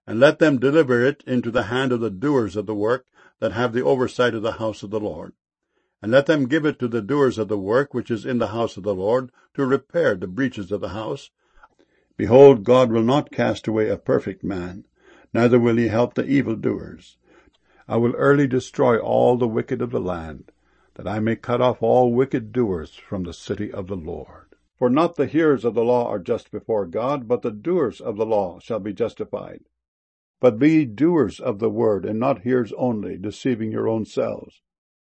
And let them deliver it into the hand of the doers of the work that have the oversight of the house of the Lord. And let them give it to the doers of the work which is in the house of the Lord, to repair the breaches of the house. Behold, God will not cast away a perfect man, neither will he help the evildoers. I will early destroy all the wicked of the land, that I may cut off all wicked doers from the city of the Lord. For not the hearers of the law are just before God, but the doers of the law shall be justified. But be ye doers of the word, and not hearers only, deceiving your own selves.